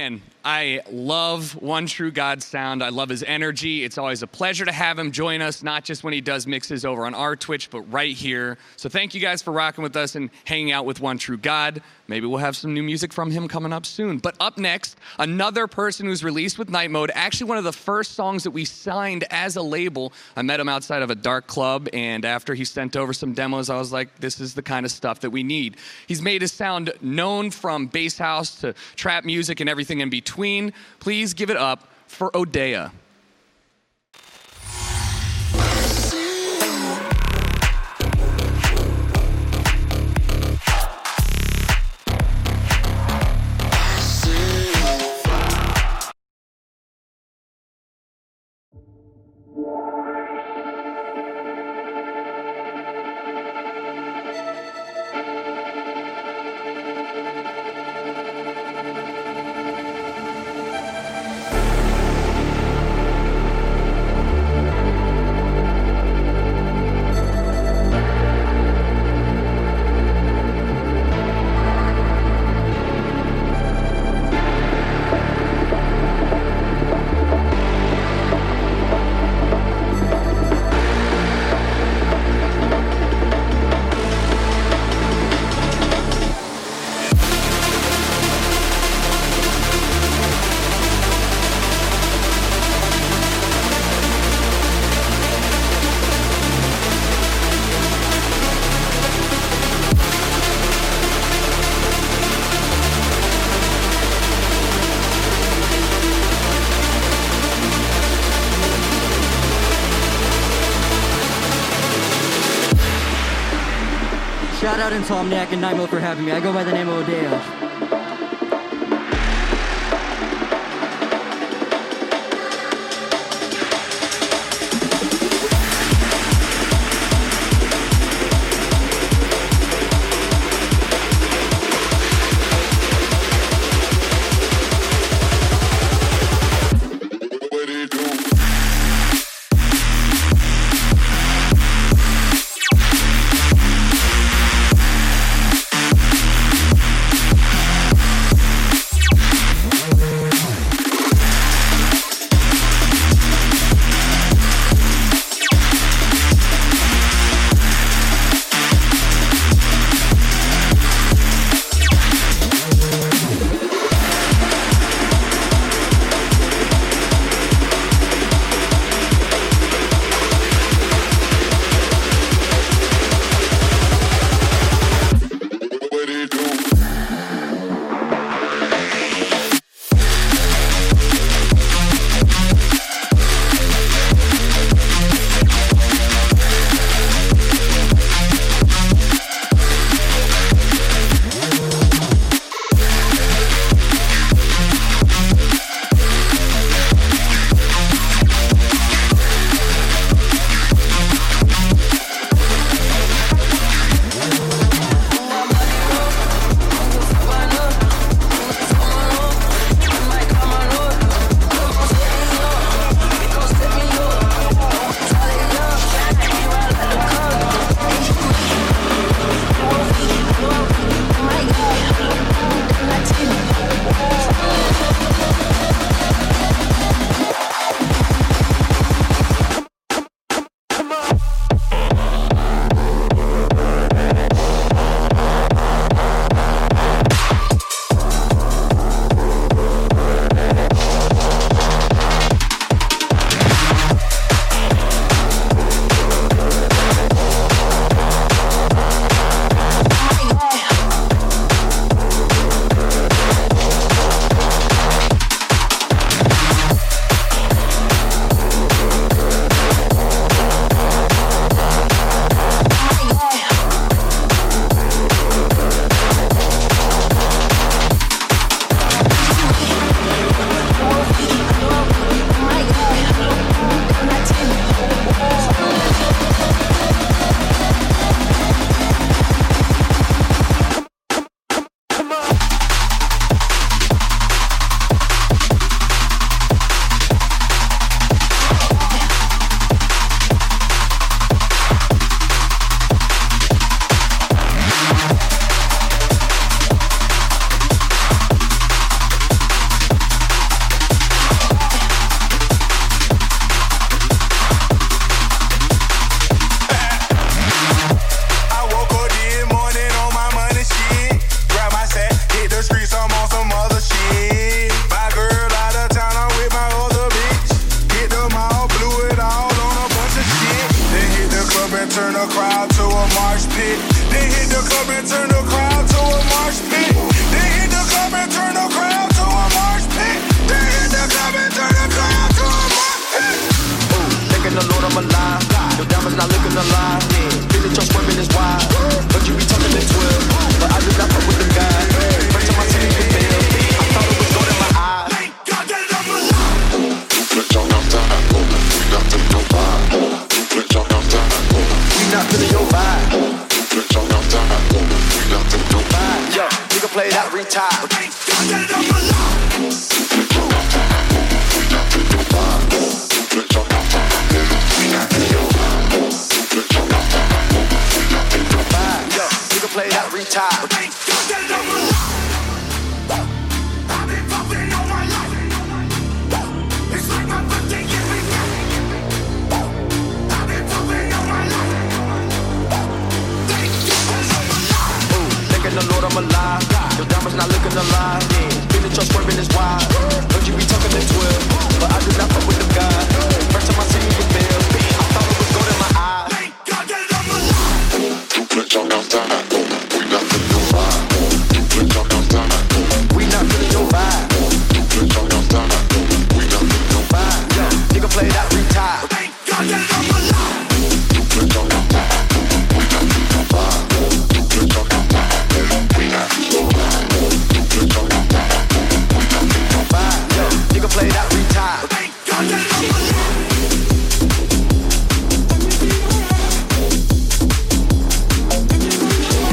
Man, I love One True God sound. I love his energy. It's always a pleasure to have him join us, not just when he does mixes over on our Twitch, but right here. So thank you guys for rocking with us and hanging out with One True God. Maybe we'll have some new music from him coming up soon. But up next, another person who's released with Night Mode, actually one of the first songs that we signed as a label. I met him outside of a dark club, and after he sent over some demos, I was like, this is the kind of stuff that we need. He's made his sound known from bass house to trap music and everything in between. Please give it up for Odeya. Shout out Insomniac and Night Mode for having me. I go by the name of Odeya. crowd to a marsh pit. Then hit the club and turn the crowd to a marsh pit. Then hit the club and turn the crowd to a marsh pit. Then hit the club and turn the crowd to a marsh pit. Ooh, thanking the Lord I'm alive. Your diamonds not looking alive. Feeling your swimming is wild. But you be talking in 12. But I do not fuck with them guys. First time I see you feel. I thought it was gold in my eyes. Thank God that I'm alive. We not feeling your vibe. Yo, nigga play that retire. Thank God that I'm alive. Yo, nigga play that retire. Thank God that I'm alive. I've been pumping all my life. It's like my birthday every night. I've been pumping all my life. Thank God that I'm alive. Ooh, thanking the Lord I'm alive. Your diamonds not looking alive. Feeling your swerving is wild. Don't you be talking in 12. But I do not fuck with them guys. First time I see you feel. I thought it was gold in my eyes. Thank God that I'm alive. We not feeling your vibe. Yo, nigga play that retire. Thank God that I'm alive. Yo, nigga play that retire. Thank God that I'm alive.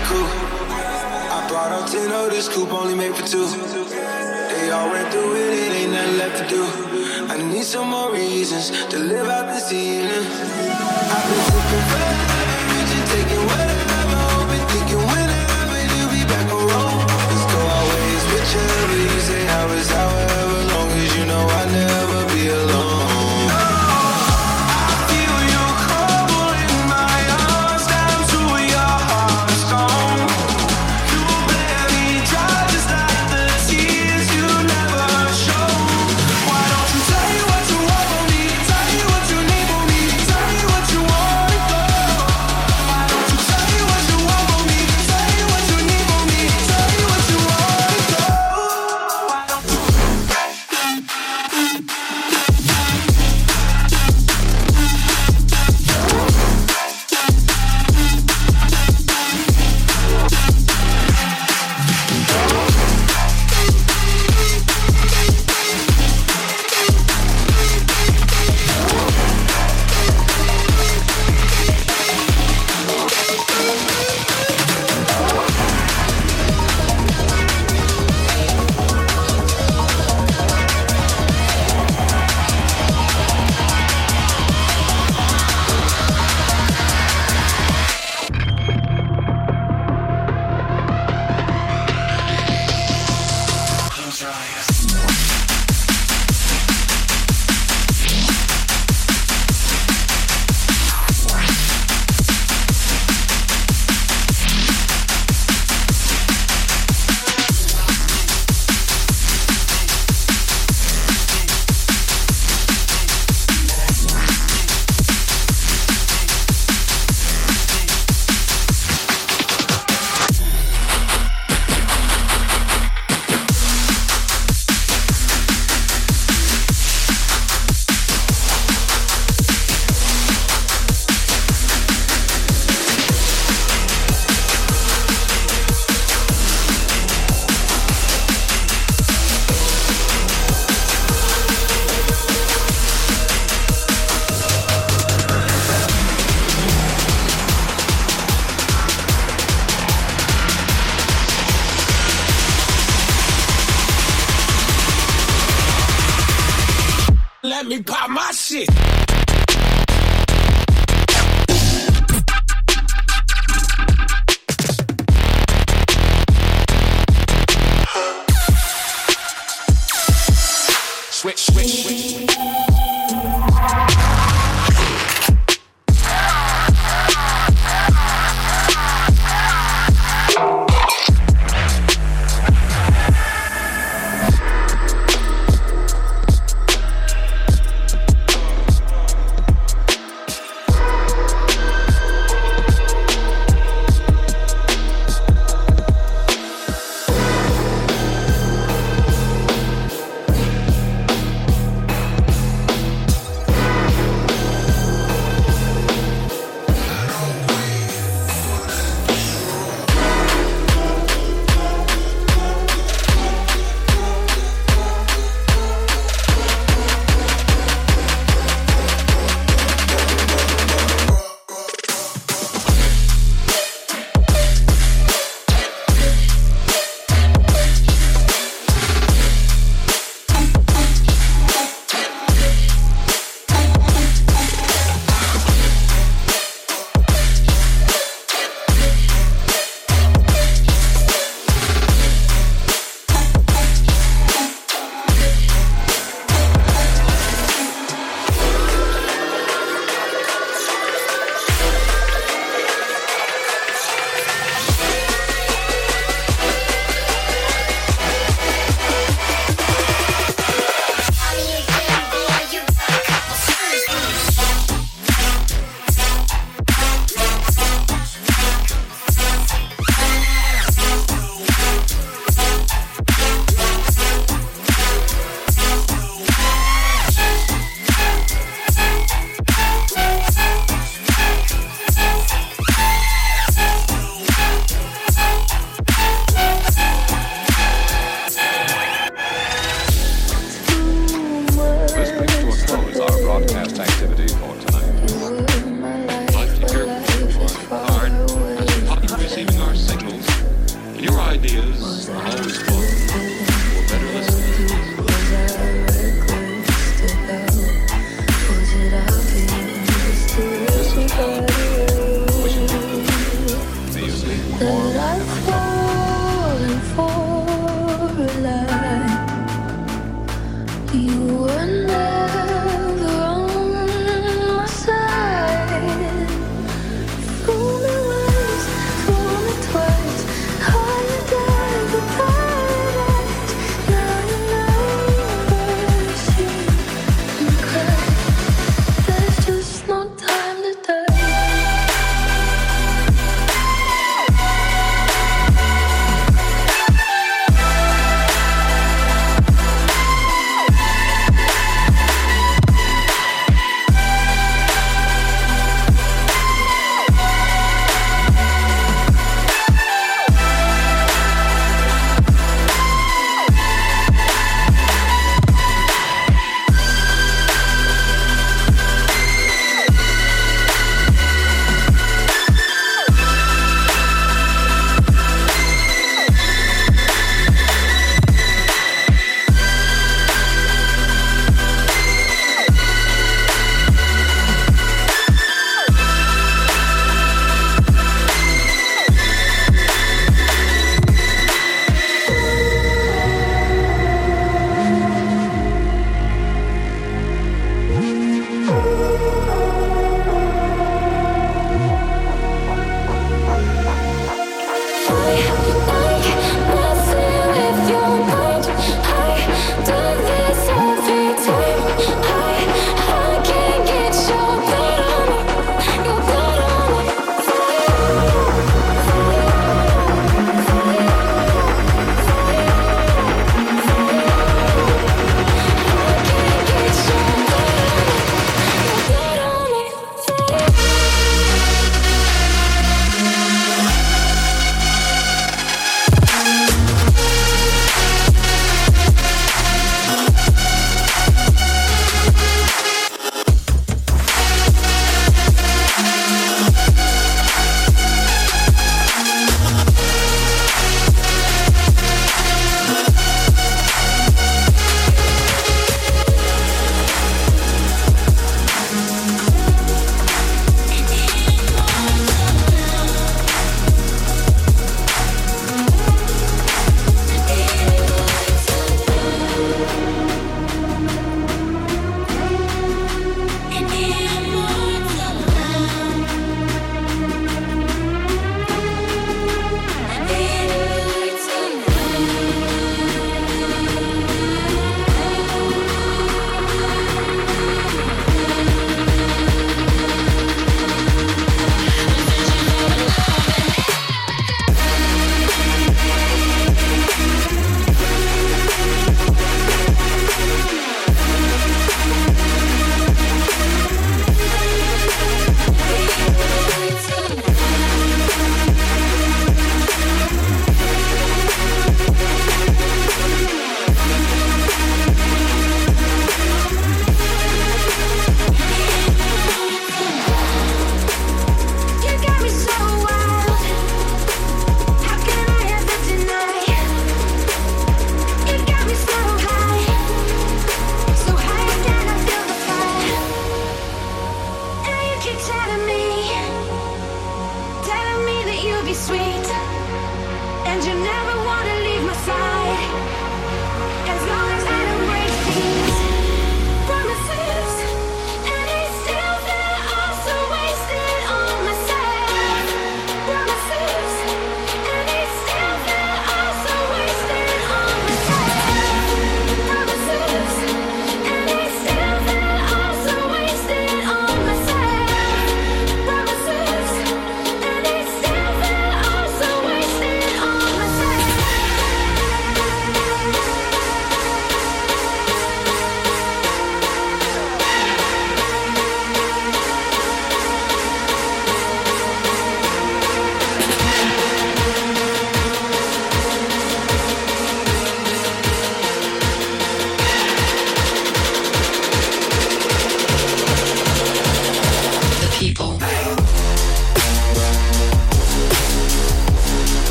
the coupe. I brought up 10, oh, this coupe only made for two. They all went through it, it ain't nothing left to do. I need some more reasons to live out the ceiling. I've been sipping forever, just taking whatever. Been thinking whenever you'll be back on road. Let's go our ways, whichever you say, however long as you know I'll never be alone. Let me pop my shit. Switch.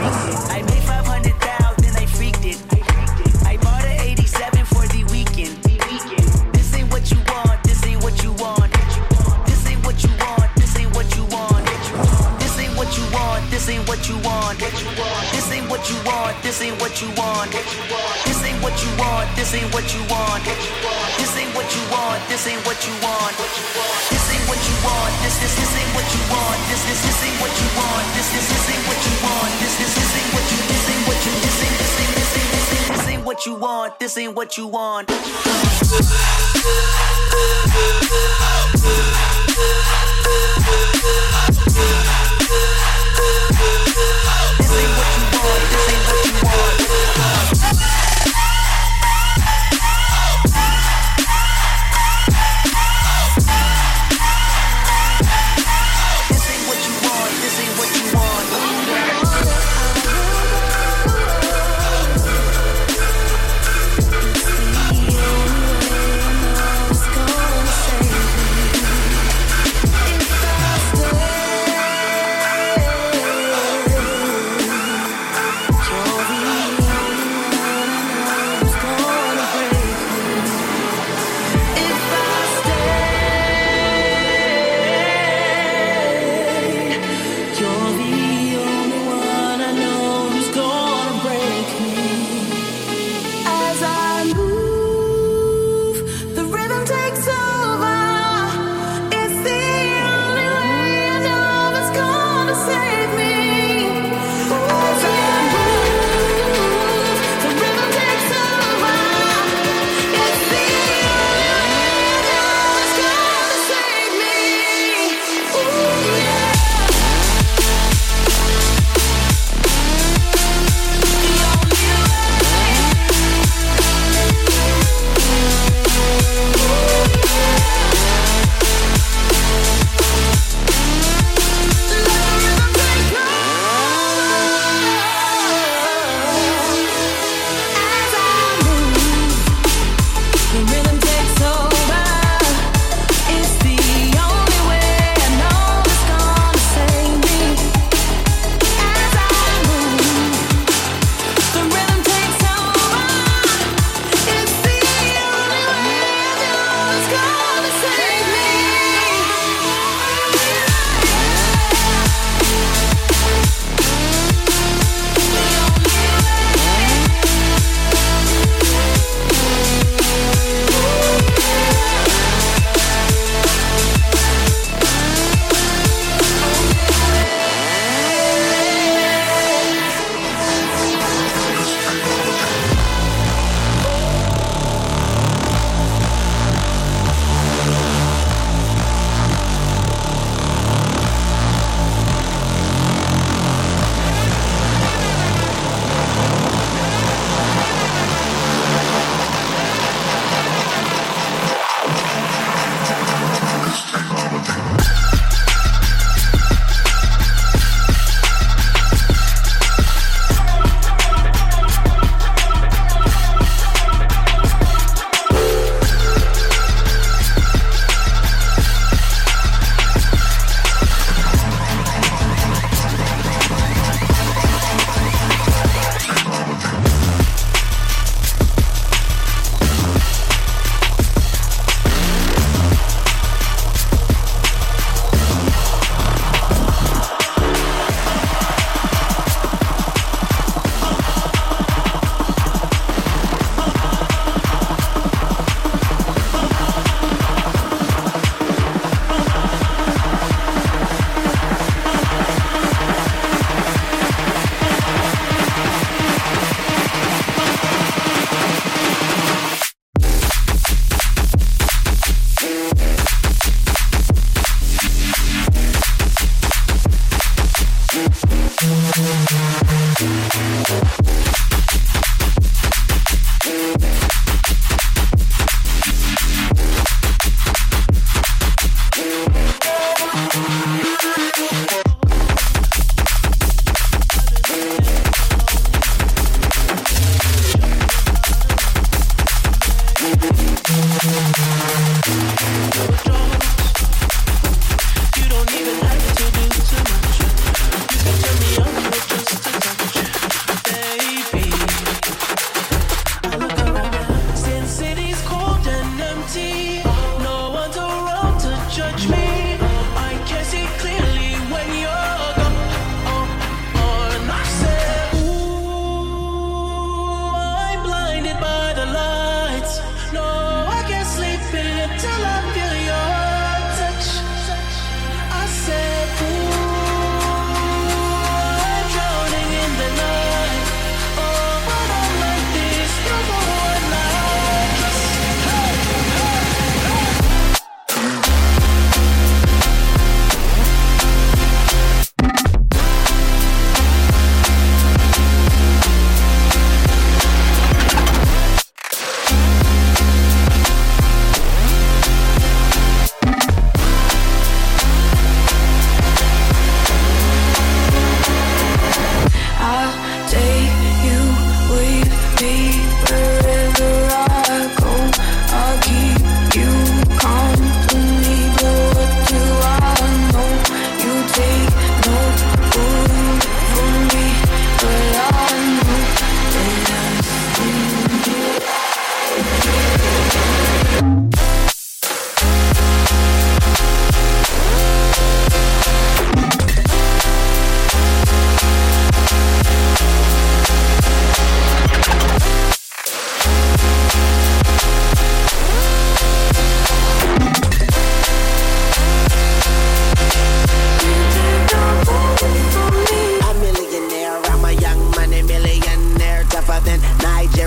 I made 500,000, I freaked it. I bought an 87 for the weekend. This ain't what you want, this ain't what you want. This ain't what you want, this ain't what you want. This ain't what you want, this ain't what you want. This ain't what you want, this ain't what you want. This ain't what you want, this ain't what you want. This ain't what you want, this ain't what you want. This ain't what you want, this ain't what you want. This ain't what you want. This ain't what you want. This ain't what you this ain't what you this ain't what you want. This ain't what you want.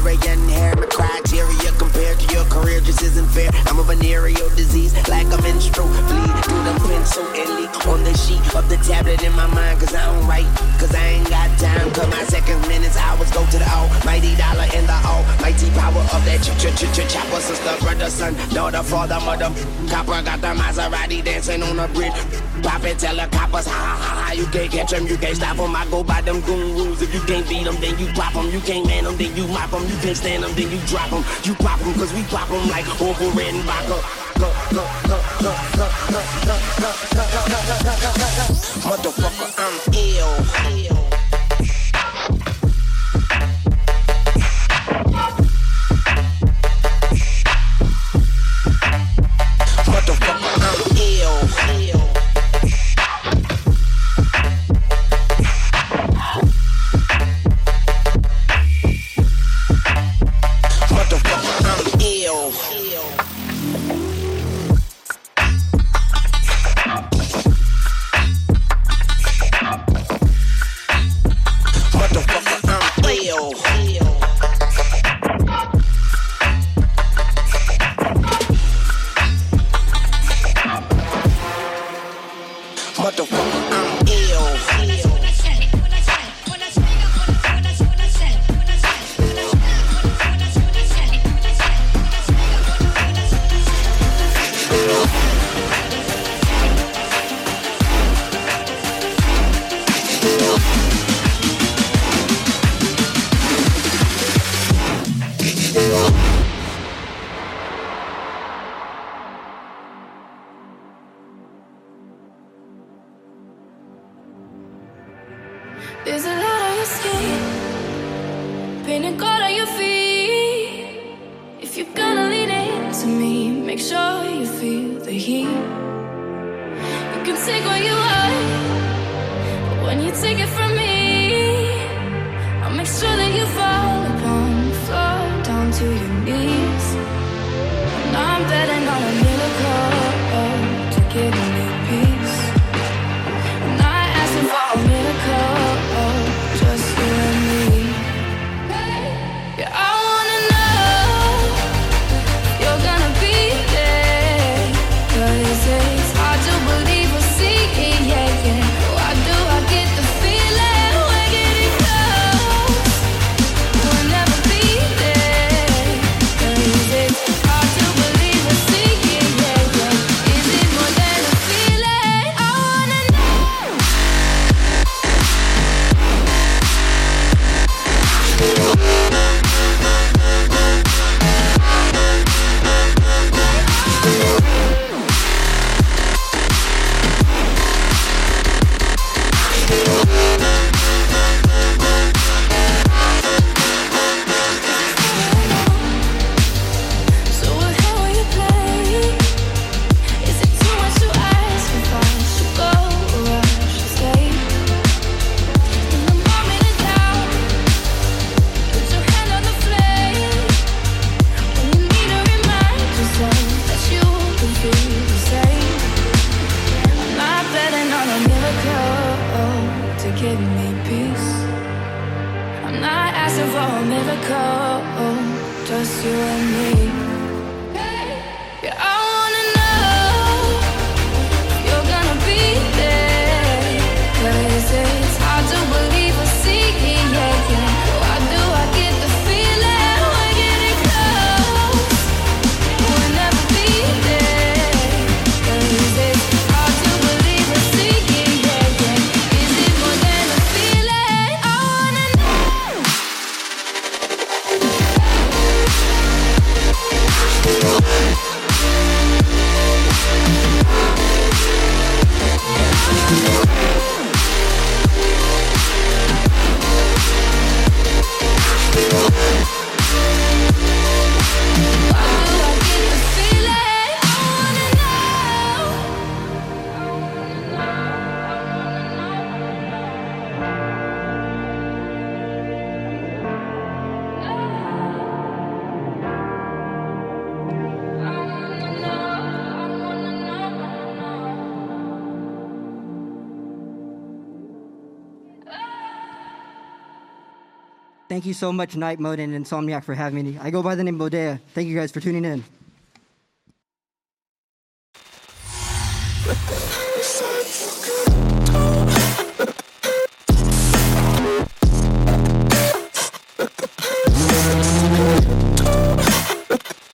Valerian hair. My criteria compared to your career just isn't fair. I'm a venereal disease, like a menstrual bleed through the pencil and leak on the sheet of the tablet in my mind. Cause I don't write, cause I ain't got time. Cause my seconds, minutes, hours go to the almighty dollar and the almighty power of that chopper. Sister, brother, son, daughter, father, mother. Copper got the Maserati dancing on the bridge. Pop it, tell the coppers, ha ha ha ha. You can't catch them, you can't stop them. I go by them goon rules. If you can't beat them, then you drop them. You can't man them, then you mop them. You can't stand them, then you drop them. You pop them, cause we pop them like Uncle Red and Vodka. Motherfucker, I'm ill. There's a lot on your skin, pain and gold on your feet. If you're gonna lean into me, make sure you feel the heat. You can take what you want, but when you take it from me, I'll make sure that you fall upon the floor, down to your knees. And I'm betting on a miracle to give me peace. I'm not asking for a miracle, just you and me. Yeah, I wanna know you're gonna be there, 'cause it's hard to believe or see it, yeah, yeah. Why do I get the feeling we're getting close? We'll never be there, 'cause it's hard to believe or see it, yeah, yeah. Is it more than a feeling? I wanna know. So what how will you play? Is it too much to ask if I should go or I should stay? In the moment of doubt, put your hand on the flame. When you need to remind yourself that you can feel the same. I'm not betting on a miracle to give me peace. I'm not asking for a miracle, just you and me. Yeah, I wanna know you're gonna be there, 'cause it's hard to believe or see it, yeah, yeah. Why do I get the feeling we're getting close? We'll never be there, 'cause it's hard to believe or see it, yeah, yeah. Is it more than a feeling? I wanna know. Thank you so much, Night Mode and Insomniac, for having me. I go by the name Bodea. Thank you guys for tuning in.